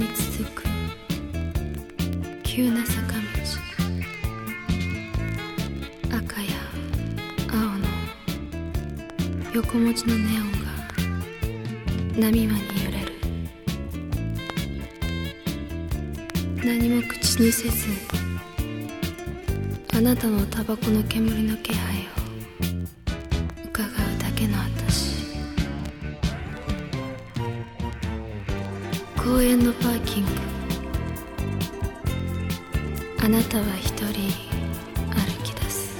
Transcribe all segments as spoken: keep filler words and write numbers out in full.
に続く急な坂道、赤や青の横文字のネオンが波間に揺れる。何も口にせず、あなたのタバコの煙の気配を伺うだけの私。公園のパーキング、あなたは一人歩き出す。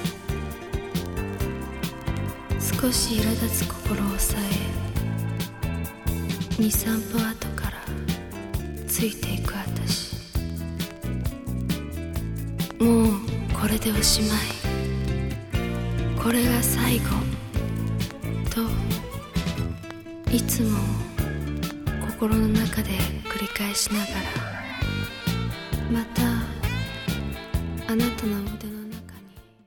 少し苛立つ心を抑え、二三歩後からついていく私。もうこれでおしまい、これが最後といつも心の中で繰り返しながら、またあなたの腕